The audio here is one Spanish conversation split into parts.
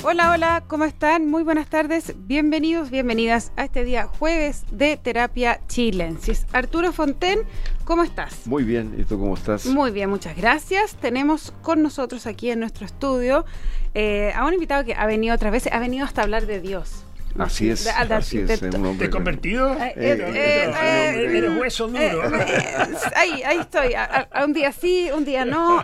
Hola, hola, ¿cómo están? Muy buenas tardes, bienvenidos, bienvenidas a este día jueves de Terapia Chilensis. Arturo Fonten, ¿cómo estás? Muy bien, ¿y tú cómo estás? Muy bien, muchas gracias. Tenemos con nosotros aquí en nuestro estudio a un invitado que ha venido otras veces, ha venido hasta hablar de Dios. Así es, un hombre. ¿Te he convertido? Eres hueso duro. Ahí estoy, un día sí, un día no.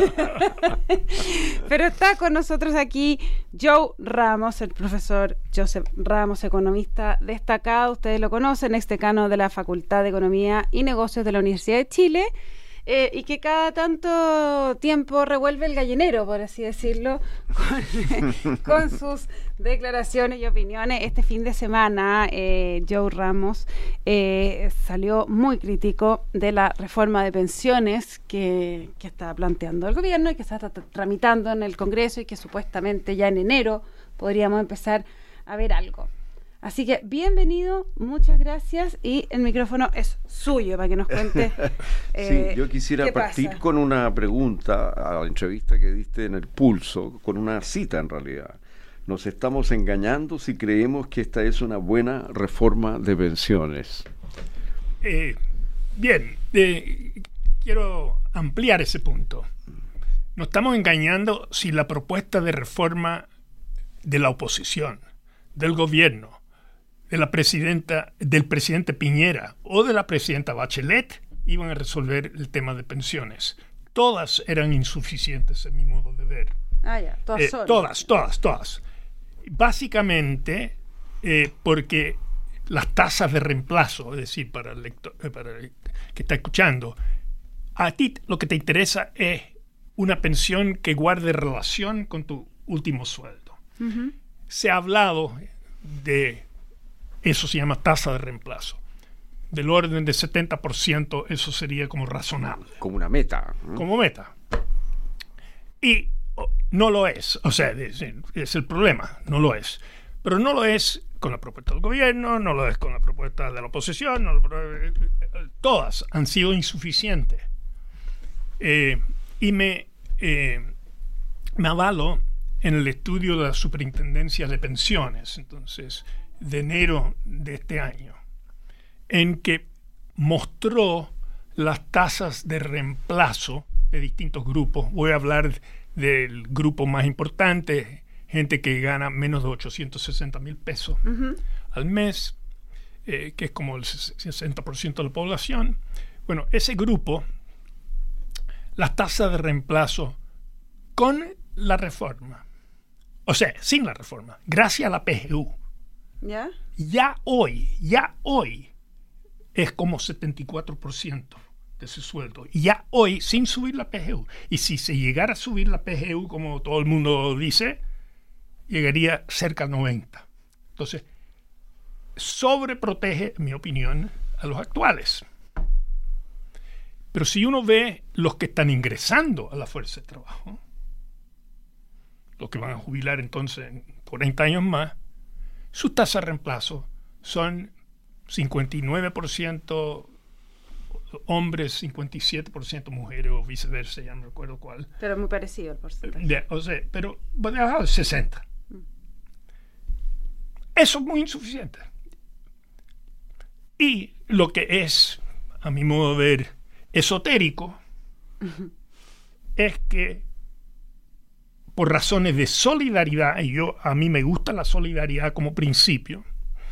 Pero está con nosotros aquí Joe Ramos, el profesor Joseph Ramos, economista destacado. Ustedes lo conocen, ex decano de la Facultad de Economía y Negocios de la Universidad de Chile. Y que cada tanto tiempo revuelve el gallinero, por así decirlo, con sus declaraciones y opiniones. Este fin de semana, Joe Ramos salió muy crítico de la reforma de pensiones que está planteando el gobierno y que se está tramitando en el Congreso y que supuestamente ya en enero podríamos empezar a ver algo. Así que bienvenido, muchas gracias y el micrófono es suyo para que nos cuente. Sí, yo quisiera partir con una pregunta a la entrevista que diste en El Pulso, con una cita en realidad. Nos estamos engañando si creemos que esta es una buena reforma de pensiones. Bien, quiero ampliar ese punto. Nos estamos engañando si la propuesta de reforma de la oposición, del gobierno, de la presidenta, del presidente Piñera o de la presidenta Bachelet iban a resolver el tema de pensiones. Todas eran insuficientes en mi modo de ver. Todas. Básicamente porque las tasas de reemplazo, es decir, para el que está escuchando, a ti lo que te interesa es una pensión que guarde relación con tu último sueldo. Uh-huh. Se ha hablado de eso, se llama tasa de reemplazo. Del orden de 70%, eso sería como razonable. Como una meta. Como meta. Y no lo es. O sea, es el problema. No lo es. Pero no lo es con la propuesta del gobierno, no lo es con la propuesta de la oposición. Todas han sido insuficientes. Y me avalo en el estudio de la Superintendencia de Pensiones, entonces, de enero de este año, en que mostró las tasas de reemplazo de distintos grupos. Voy a hablar del grupo más importante, gente que gana menos de 860,000 pesos uh-huh. al mes, que es como el 60% de la población. Bueno, ese grupo, las tasas de reemplazo con la reforma, o sea, sin la reforma, gracias a la PGU, ya hoy es como 74% de su sueldo. Ya hoy, sin subir la PGU. Y si se llegara a subir la PGU, como todo el mundo dice, llegaría cerca al 90%. Entonces, sobreprotege, en mi opinión, a los actuales. Pero si uno ve los que están ingresando a la fuerza de trabajo, los que van a jubilar entonces en 40 años más, sus tasas de reemplazo son 59% hombres, 57% mujeres o viceversa, ya no recuerdo cuál. Pero muy parecido el porcentaje. Pero 60. Eso es muy insuficiente. Y lo que es, a mi modo de ver, esotérico, uh-huh. es que por razones de solidaridad, y a mí me gusta la solidaridad como principio,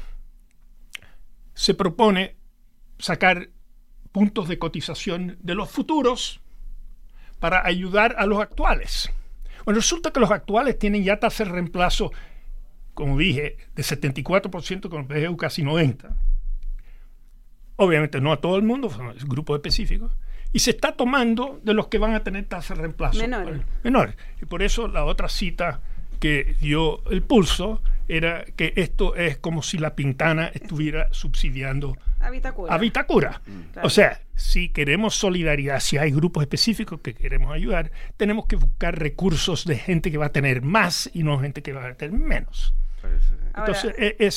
se propone sacar puntos de cotización de los futuros para ayudar a los actuales. Bueno, resulta que los actuales tienen ya tasa de reemplazo, como dije, de 74% con el PGU casi 90%. Obviamente no a todo el mundo, es un grupo específico. Y se está tomando de los que van a tener tasa de reemplazo menores. Y por eso la otra cita que dio El Pulso era que esto es como si la Pintana estuviera subsidiando a Vitacura. Claro. O sea, si queremos solidaridad, si hay grupos específicos que queremos ayudar, tenemos que buscar recursos de gente que va a tener más y no gente que va a tener menos. Entonces,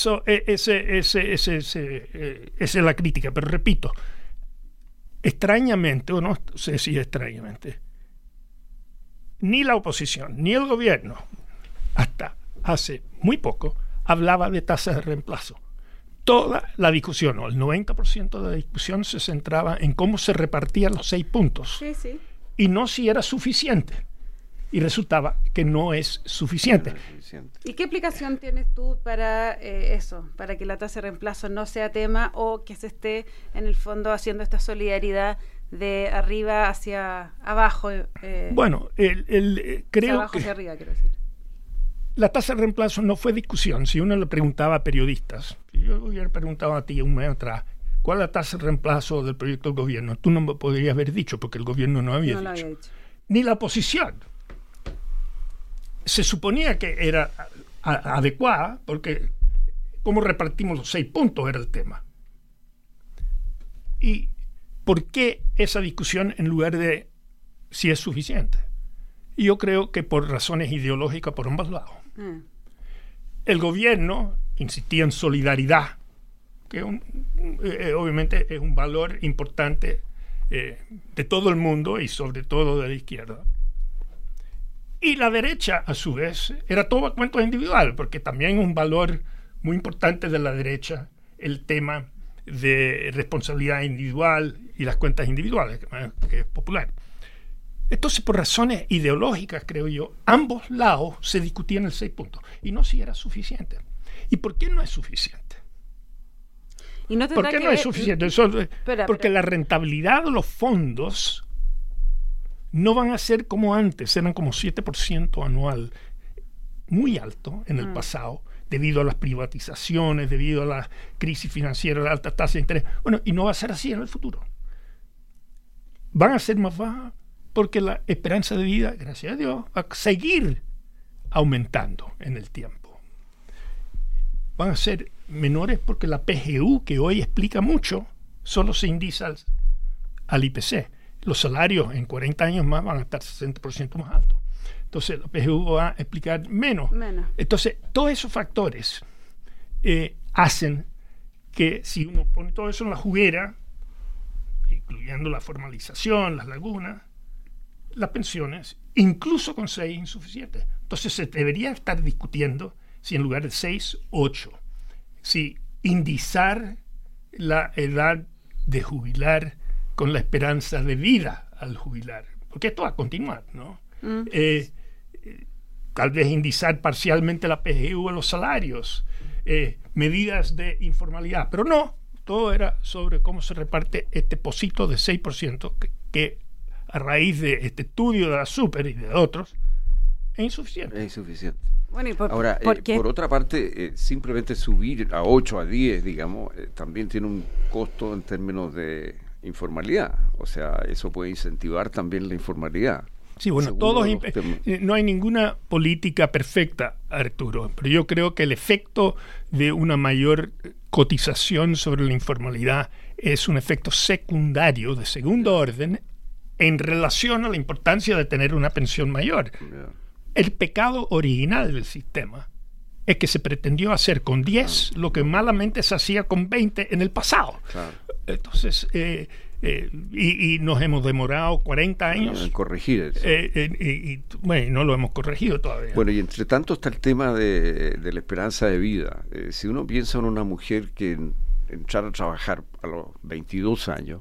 esa es la crítica. Pero repito, extrañamente, o no sé si extrañamente, ni la oposición, ni el gobierno, hasta hace muy poco, hablaba de tasas de reemplazo. Toda la discusión, o el 90% de la discusión, se centraba en cómo se repartían los 6 puntos. Sí, sí. Y no si era suficiente. Y resultaba que no es suficiente. ¿Y qué explicación tienes tú para eso? Para que la tasa de reemplazo no sea tema o que se esté, en el fondo, haciendo esta solidaridad de arriba hacia abajo. Bueno, creo abajo que hacia arriba, quiero decir. La tasa de reemplazo no fue discusión. Si uno le preguntaba a periodistas, yo hubiera preguntado a ti un mes atrás, ¿cuál es la tasa de reemplazo del proyecto del gobierno? Tú no me podrías haber dicho, porque el gobierno no había dicho. Ni la oposición. Se suponía que era adecuada, porque cómo repartimos los 6 puntos era el tema. ¿Y por qué esa discusión en lugar de si es suficiente? Y yo creo que por razones ideológicas por ambos lados. El gobierno insistía en solidaridad, que obviamente es un valor importante de todo el mundo y sobre todo de la izquierda. Y la derecha, a su vez, era todo a cuento individual, porque también es un valor muy importante de la derecha el tema de responsabilidad individual y las cuentas individuales, que es popular. Entonces, por razones ideológicas, creo yo, ambos lados se discutían el 6 puntos. Y no si era suficiente. ¿Y por qué no es suficiente? ¿Y no ¿Por qué no es suficiente? Porque la rentabilidad de los fondos no van a ser como antes, eran como 7% anual, muy alto en el pasado, debido a las privatizaciones, debido a la crisis financiera, la alta tasa de interés. Bueno, y no va a ser así en el futuro. Van a ser más bajas porque la esperanza de vida, gracias a Dios, va a seguir aumentando en el tiempo. Van a ser menores porque la PGU, que hoy explica mucho, solo se indica al IPC. Los salarios en 40 años más van a estar 60% más altos. Entonces, la PGU va a explicar menos. Entonces, todos esos factores hacen que si uno pone todo eso en la juguera, incluyendo la formalización, las lagunas, las pensiones, incluso con 6 insuficientes. Entonces, se debería estar discutiendo si en lugar de 6, 8. Si indizar la edad de jubilar con la esperanza de vida al jubilar, porque esto va a continuar, ¿no? Tal vez indizar parcialmente la PGU a los salarios, medidas de informalidad, pero no, todo era sobre cómo se reparte este pocito de 6% que a raíz de este estudio de la Super y de otros es insuficiente. Es insuficiente. Bueno, ¿y ahora, por otra parte, simplemente subir a 8, a 10, digamos, también tiene un costo en términos de informalidad. O sea, eso puede incentivar también la informalidad. Sí, bueno, no hay ninguna política perfecta, Arturo, pero yo creo que el efecto de una mayor cotización sobre la informalidad es un efecto secundario, de segundo orden, en relación a la importancia de tener una pensión mayor. El pecado original del sistema es que se pretendió hacer con 10 lo que malamente se hacía con 20 en el pasado. Claro. Entonces, y nos hemos demorado 40 años en corregir eso. Bueno, no lo hemos corregido todavía. Bueno, y entre tanto está el tema de la esperanza de vida. Si uno piensa en una mujer que entrar a trabajar a los 22 años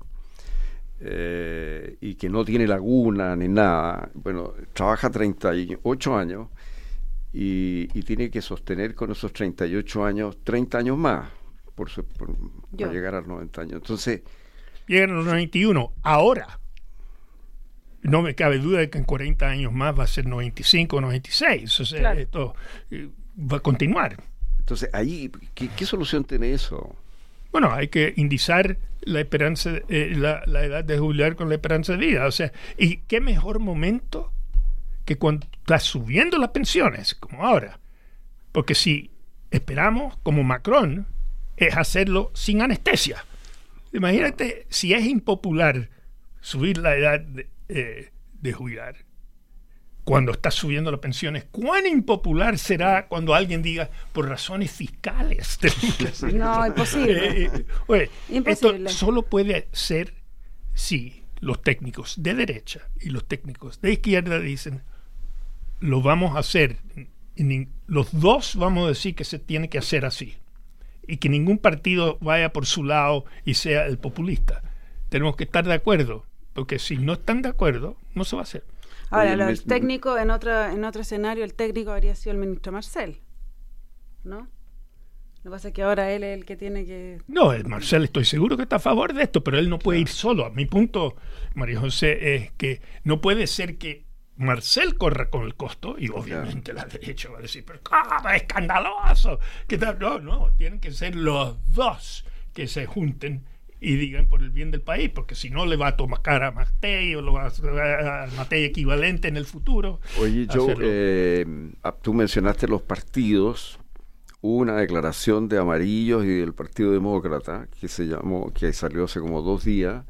y que no tiene laguna ni nada, bueno, trabaja 38 años y tiene que sostener con esos 38 años 30 años más para llegar a los 90 años. Entonces, llegan a los 91 ahora. No me cabe duda de que en 40 años más va a ser 95 o 96. O sea, claro, esto va a continuar. Entonces, ahí, ¿qué solución tiene eso? Bueno, hay que indizar la esperanza, la edad de jubilar con la esperanza de vida. O sea, ¿y qué mejor momento que cuando estás subiendo las pensiones, como ahora? Porque si esperamos, como Macron, es hacerlo sin anestesia. Imagínate si es impopular subir la edad de jubilar cuando estás subiendo las pensiones. ¿Cuán impopular será cuando alguien diga por razones fiscales? No, imposible. Imposible. Esto solo puede ser si los técnicos de derecha y los técnicos de izquierda dicen lo vamos a hacer los dos vamos a decir que se tiene que hacer así y que ningún partido vaya por su lado y sea el populista. Tenemos que estar de acuerdo, porque si no están de acuerdo, no se va a hacer. Ahora, el técnico, en otro escenario, el técnico habría sido el ministro Marcel, ¿no? Lo que pasa es que ahora él es el que tiene que... No, el Marcel estoy seguro que está a favor de esto, pero él no puede ir solo. Mi punto, María José, es que no puede ser que Marcel corra con el costo, y obviamente la derecha va a decir, pero ¡cómo es escandaloso! ¿Qué tal? No, tienen que ser los dos que se junten y digan por el bien del país, porque si no le va a tomar cara a Matei o lo va a Matei equivalente en el futuro. Oye, Joe, tú mencionaste los partidos. Hubo una declaración de Amarillos y del Partido Demócrata que salió hace como 2 días,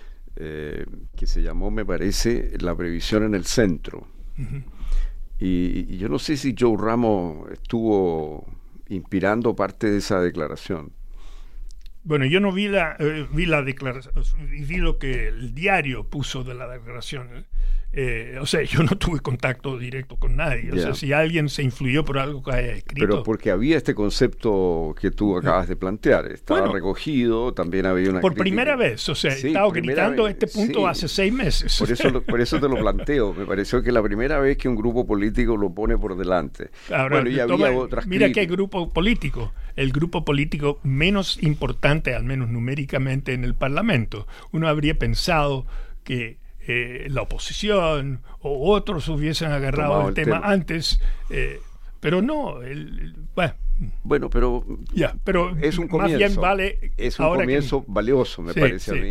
que se llamó, me parece, La previsión en el centro. Uh-huh. Y yo no sé si Joe Ramos estuvo inspirando parte de esa declaración. Bueno, yo no vi la declaración, vi lo que el diario puso de la declaración. O sea, yo no tuve contacto directo con nadie. O sea, si alguien se influyó por algo que haya escrito... Pero porque había este concepto que tú acabas de plantear. Estaba recogido, también había una por crítica. Primera vez. O sea, he estado gritando este punto hace 6 meses. Por eso te lo planteo. Me pareció que la primera vez que un grupo político lo pone por delante. Ahora, había otras mira qué grupo político. El grupo político menos importante, al menos numéricamente, en el Parlamento. Uno habría pensado que la oposición o otros hubiesen agarrado el tema antes, pero no. Bueno, pero es un comienzo. Más bien es un comienzo valioso, me parece a mí,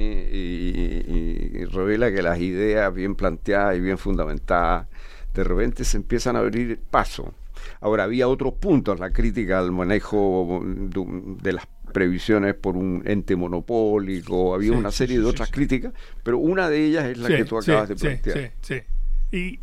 y revela que las ideas bien planteadas y bien fundamentadas de repente se empiezan a abrir paso. Ahora, había otros puntos, la crítica al manejo de las previsiones por un ente monopólico, había una serie de otras críticas, pero una de ellas es la que tú acabas de plantear. Y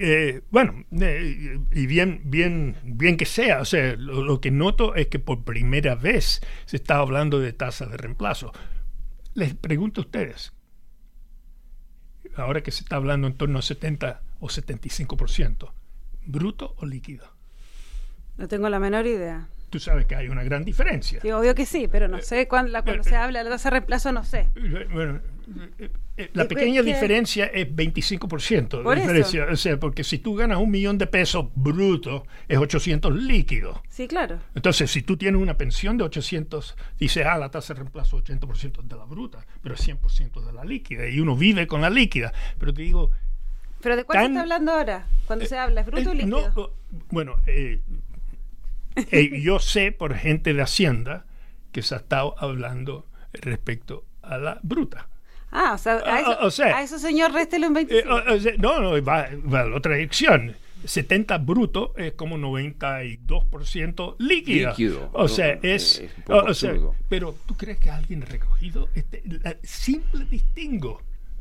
y bien que sea, o sea, lo que noto es que por primera vez se está hablando de tasas de reemplazo. Les pregunto a ustedes, ahora que se está hablando en torno a 70 o 75%, ¿bruto o líquido? No tengo la menor idea. Tú sabes que hay una gran diferencia. Sí, obvio que sí, pero no sé cuando se habla de la tasa de reemplazo, no sé. Bueno, la pequeña diferencia es 25% de diferencia. O sea, porque si tú ganas $1 millón bruto, es 800 líquido. Sí, claro. Entonces, si tú tienes una pensión de 800, dices, la tasa de reemplazo es 80% de la bruta, pero es 100% de la líquida. Y uno vive con la líquida. Pero te digo... ¿Pero de cuál se está hablando ahora? Cuando se habla, ¿es bruto o líquido? No, bueno... yo sé por gente de Hacienda que se ha estado hablando respecto a la bruta. O sea, a eso señor réstelo en 25. Va a la otra dirección. 70 bruto es como 92% líquida. O sea, es pero ¿tú crees que alguien ha recogido simple distingo?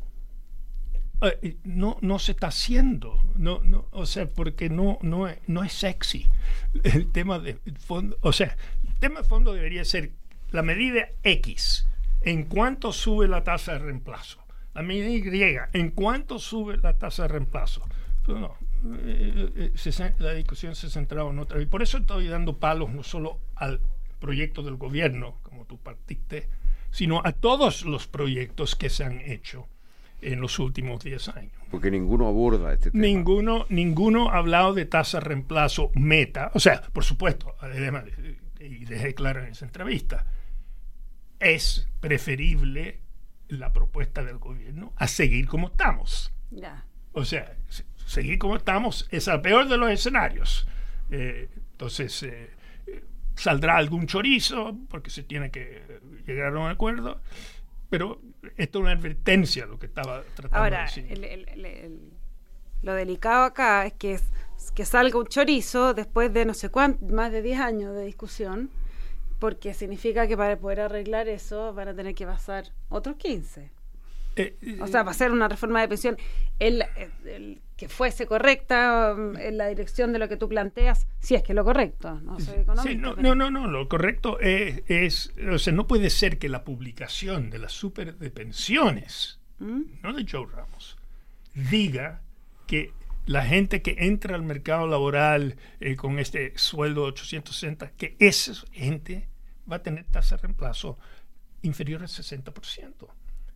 No se está haciendo, o sea, porque no es sexy. El tema de fondo, o sea, el tema de fondo debería ser la medida X, en cuánto sube la tasa de reemplazo, la medida Y, en cuánto sube la tasa de reemplazo. Pero no, la discusión se centraba en otra, y por eso estoy dando palos no solo al proyecto del gobierno, como tú partiste, sino a todos los proyectos que se han hecho en los últimos 10 años. Porque ninguno aborda este tema. Ninguno ha hablado de tasa de reemplazo meta. O sea, por supuesto, además, y dejé claro en esa entrevista, es preferible la propuesta del gobierno a seguir como estamos. Ya. O sea, seguir como estamos es el peor de los escenarios. Entonces, saldrá algún chorizo, porque se tiene que llegar a un acuerdo, pero esto es una advertencia lo que estaba tratando de decir. Ahora, lo delicado acá es que salga un chorizo después de no sé cuánto, más de 10 años de discusión, porque significa que para poder arreglar eso van a tener que pasar otros 15. O sea, va a ser una reforma de pensión que fuese correcta en la dirección de lo que tú planteas, si es que lo correcto. No soy economista. No, lo correcto es, o sea, no puede ser que la publicación de la super de pensiones, no de Joe Ramos, diga que la gente que entra al mercado laboral con este sueldo de 860, que esa gente va a tener tasa de reemplazo inferior al 60%.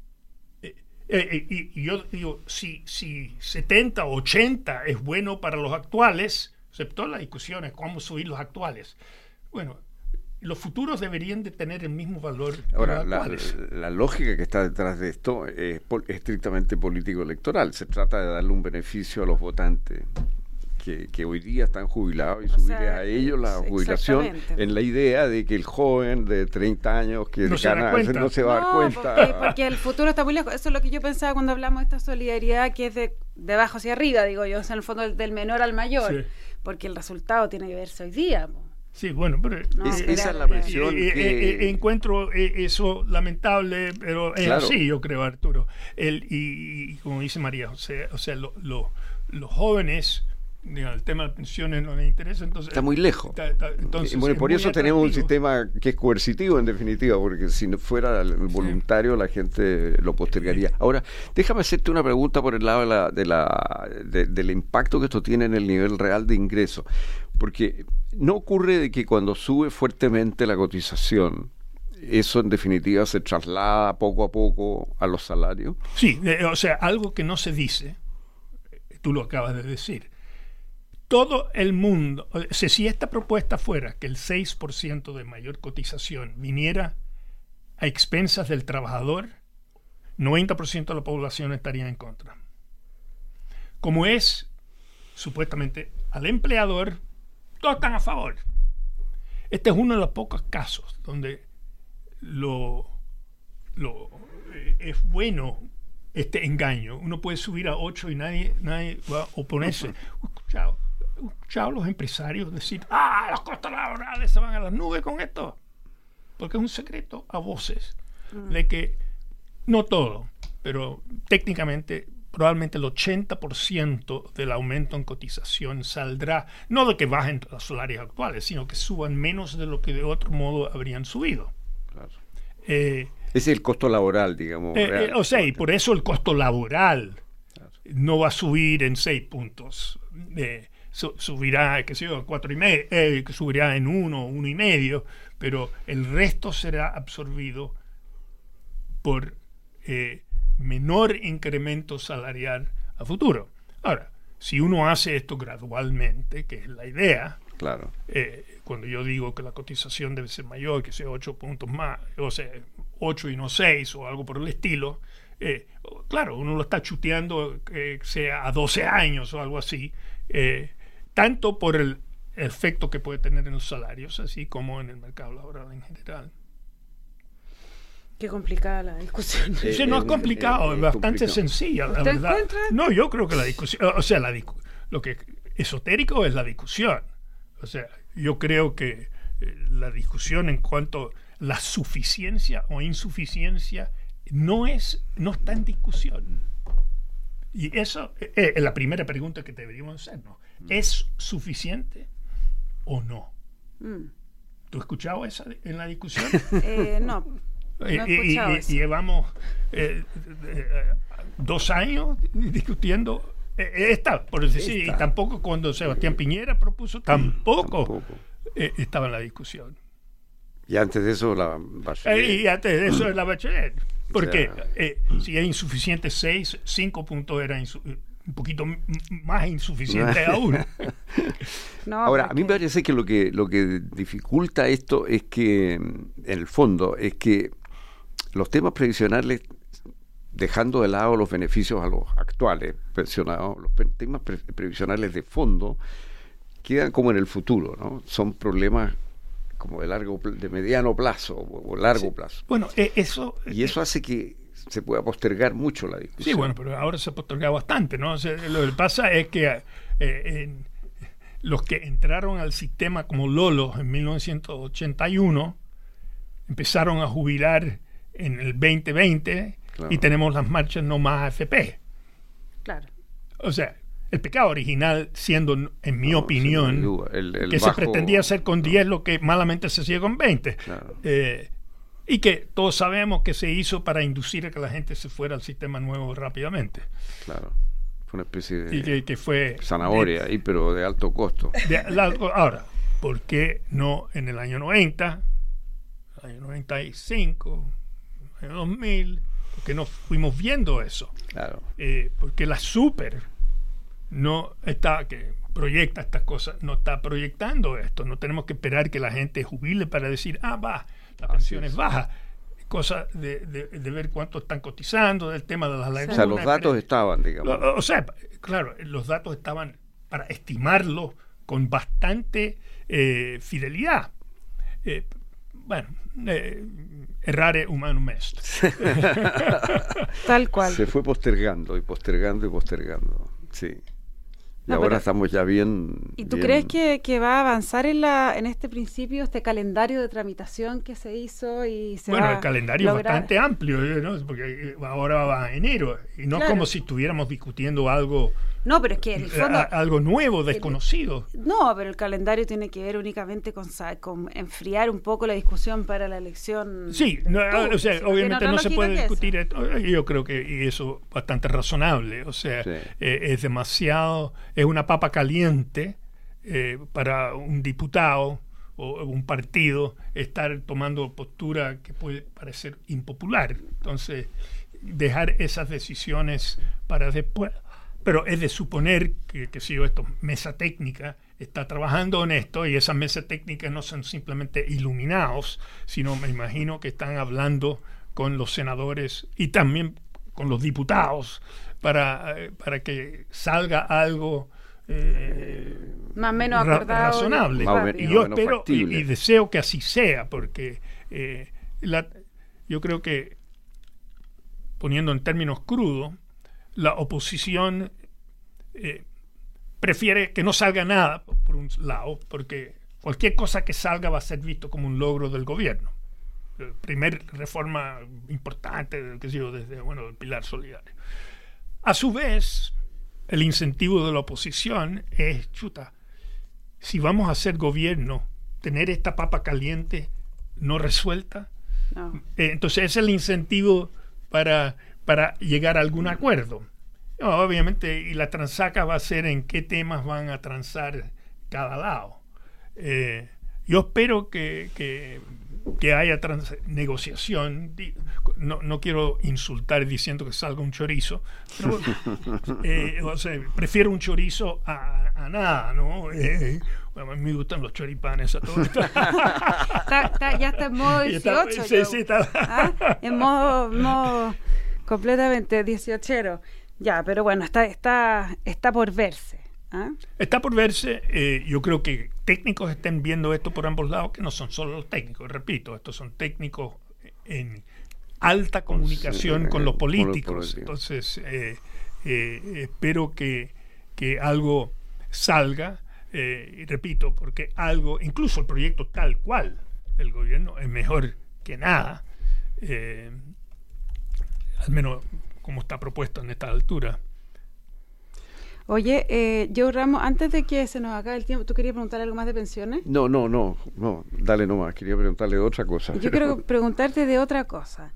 Y yo digo, si 70 o 80 es bueno para los actuales, aceptó las discusiones, cómo subir los actuales. Bueno, los futuros deberían de tener el mismo valor. Ahora, la lógica que está detrás de esto es estrictamente político-electoral. Se trata de darle un beneficio a los votantes que hoy día están jubilados y subirle a ellos la jubilación en la idea de que el joven de 30 años que no se va a dar cuenta. Porque el futuro está muy lejos. Eso es lo que yo pensaba cuando hablamos de esta solidaridad que es de abajo hacia arriba, digo yo, o sea, en el fondo del menor al mayor, sí. Porque el resultado tiene que verse hoy día. Sí, bueno, pero esa es la presión encuentro eso lamentable, pero es claro. Así, yo creo, Arturo. Y como dice María José, o sea, los jóvenes, digamos, el tema de pensiones no les interesa, entonces está muy lejos. Entonces, bueno, por eso tenemos un sistema que es coercitivo en definitiva, porque si no fuera el voluntario la gente lo postergaría. Ahora, déjame hacerte una pregunta por el lado del impacto que esto tiene en el nivel real de ingreso, porque no ocurre de que cuando sube fuertemente la cotización, eso en definitiva se traslada poco a poco a los salarios. Sí, o sea, algo que no se dice, tú lo acabas de decir. Todo el mundo, o sea, si esta propuesta fuera que el 6% de mayor cotización viniera a expensas del trabajador, 90% de la población estaría en contra. Como es, supuestamente, al empleador, todos están a favor. Este es uno de los pocos casos donde es bueno este engaño. Uno puede subir a 8 y nadie va a oponerse. Escuchado a los empresarios decir, los costos laborales se van a las nubes con esto, porque es un secreto a voces de que no todo, pero técnicamente probablemente el 80% del aumento en cotización saldrá, no de que bajen los salarios actuales, sino que suban menos de lo que de otro modo habrían subido. Claro. Ese es el costo laboral, digamos. O sea, y por eso el costo laboral no va a subir en 6 puntos. Subirá, qué sé yo, 4,5, que subirá en 1,5, pero el resto será absorbido por menor incremento salarial a futuro. Ahora, si uno hace esto gradualmente, que es la idea, claro. Cuando yo digo que la cotización debe ser mayor, que sea 8 puntos más, o sea, 8 y no 6 o algo por el estilo, claro, uno lo está chuteando que sea a 12 años o algo así, tanto por el efecto que puede tener en los salarios, así como en el mercado laboral en general. Qué complicada la discusión. Sí, no es complicado, es bastante sencilla, la verdad. No, yo creo que la discusión, o sea, lo que esotérico es la discusión. O sea, yo creo que la discusión en cuanto a la suficiencia o insuficiencia no está en discusión. Y eso es la primera pregunta que deberíamos hacernos. ¿Es suficiente o no? ¿Tú has escuchado esa en la discusión? No. Y llevamos 2 años discutiendo por decir, y tampoco cuando Sebastián Piñera propuso, tampoco. Estaba en la discusión. Y antes de eso la Bachelet. Porque si es insuficiente 5 puntos era un poquito más insuficiente aún. Ahora, a mí me parece que lo que dificulta esto es que, en el fondo, es que los temas previsionales, dejando de lado los beneficios a los actuales pensionados, los temas previsionales de fondo quedan como en el futuro, ¿no? Son problemas como de mediano plazo o largo plazo. Bueno, eso hace que se pueda postergar mucho la discusión. Sí, bueno, pero ahora se posterga bastante, ¿no? O sea, lo que pasa es que los que entraron al sistema como lolos en 1981 empezaron a jubilar en el 2020, claro. Y tenemos las marchas no más AFP. Claro. O sea, el pecado original siendo, en mi opinión, que se pretendía hacer con 10 lo que malamente se hacía con 20. Claro. Y que todos sabemos que se hizo para inducir a que la gente se fuera al sistema nuevo rápidamente. Claro. Fue una especie de y que fue zanahoria ahí, pero de alto costo. Ahora, ¿por qué no en el año 90, el año 95, el año 2000? ¿Por qué no fuimos viendo eso? Claro. Porque la super no está, que proyecta estas cosas, no está proyectando esto. No tenemos que esperar que la gente jubile para decir, la pensión es baja. Cosa de ver cuánto están cotizando, del tema de las lagunas. O sea, los datos estaban, digamos. O sea, claro, los datos estaban para estimarlo con bastante fidelidad. Errare humanum est. Tal cual. Se fue postergando y postergando y postergando. Sí. Y ahora estamos ya bien. ¿Y tú crees que va a avanzar en este principio, este calendario de tramitación que se hizo y se va el calendario es bastante amplio, ¿no? Porque ahora va a enero y no como si estuviéramos discutiendo algo. No, pero es que en el fondo, algo nuevo, desconocido. No, pero el calendario tiene que ver únicamente con enfriar un poco la discusión para la elección. Sí, obviamente no se puede discutir esto. Yo creo que y eso es bastante razonable. O sea, sí. Es demasiado, es una papa caliente para un diputado o un partido estar tomando postura que puede parecer impopular. Entonces, dejar esas decisiones para después. Pero es de suponer que mesa técnica está trabajando en esto y esas mesas técnicas no son simplemente iluminados, sino me imagino que están hablando con los senadores y también con los diputados para que salga algo más o menos acordado, razonable. Y yo espero y deseo que así sea, porque yo creo que, poniendo en términos crudos, la oposición prefiere que no salga nada, por un lado, porque cualquier cosa que salga va a ser visto como un logro del gobierno. Primer reforma importante desde el pilar solidario. A su vez, el incentivo de la oposición es, si vamos a hacer gobierno, tener esta papa caliente no resuelta, no. Entonces es el incentivo para llegar a algún acuerdo. No, obviamente, y la transaca va a ser en qué temas van a transar cada lado. Yo espero que haya negociación. No quiero insultar diciendo que salga un chorizo, pero prefiero un chorizo a nada, ¿no? A mí me gustan los choripanes a todo esto. Ya está en modo 18. Sí, está. En modo completamente 18ero. Ya, pero bueno, está por verse. Está por verse. Yo creo que técnicos estén viendo esto por ambos lados, que no son solo los técnicos, repito, estos son técnicos en alta comunicación con los políticos. Entonces, espero que algo salga, y repito, porque algo, incluso el proyecto tal cual del gobierno es mejor que nada, al menos como está propuesto en esta altura. Oye, Joe Ramos, antes de que se nos acabe el tiempo, ¿tú querías preguntar algo más de pensiones? No, dale nomás, quería preguntarle de otra cosa. Yo quiero preguntarte de otra cosa.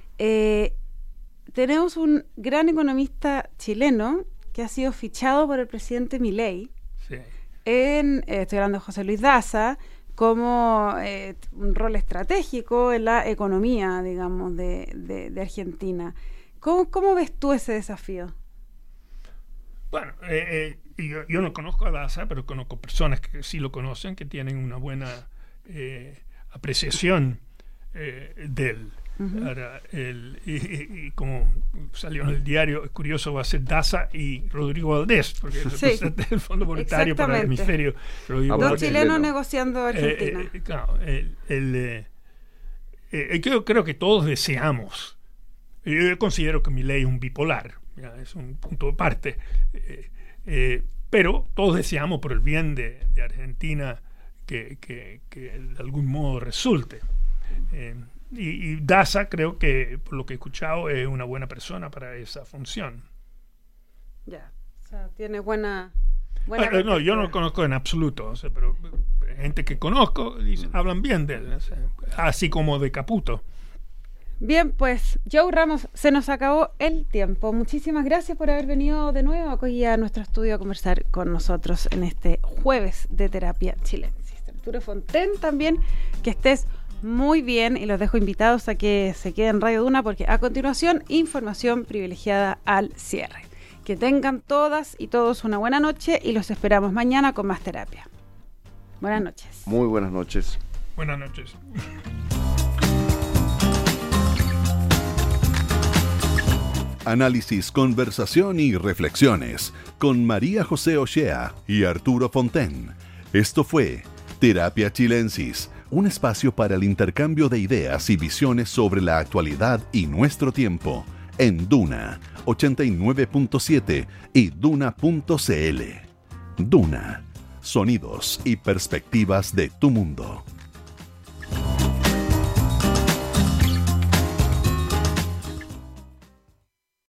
Tenemos un gran economista chileno que ha sido fichado por el presidente Milei. Sí. Estoy hablando de José Luis Daza, como un rol estratégico en la economía, digamos, de Argentina. ¿Cómo ves tú ese desafío? Bueno, yo no conozco a Daza, pero conozco personas que sí lo conocen, que tienen una buena apreciación de él. Uh-huh. Ahora, y como salió en el diario, es curioso, va a ser Daza y Rodrigo Valdés, porque representa el Fondo Monetario para el hemisferio. Dos chilenos negociando Argentina. Yo creo que todos deseamos. Yo considero que Milei es un bipolar, es un punto de parte, pero todos deseamos por el bien de Argentina que de algún modo resulte. Y Daza, creo que por lo que he escuchado, es una buena persona para esa función. Ya, o sea, tiene buena no, yo no lo conozco en absoluto, pero gente que conozco hablan bien de él, así como de Caputo. Bien, pues Joe Ramos, se nos acabó el tiempo. Muchísimas gracias por haber venido de nuevo aquí a nuestro estudio a conversar con nosotros en este jueves de Terapia Chilensis. Arturo Fonten también, que estés muy bien y los dejo invitados a que se queden en Radio Duna porque a continuación información privilegiada al cierre. Que tengan todas y todos una buena noche y los esperamos mañana con más terapia. Buenas noches. Muy buenas noches. Buenas noches. Análisis, conversación y reflexiones con María José Ochea y Arturo Fonten. Esto fue Terapia Chilensis, un espacio para el intercambio de ideas y visiones sobre la actualidad y nuestro tiempo en Duna 89.7 y Duna.cl. Duna, sonidos y perspectivas de tu mundo.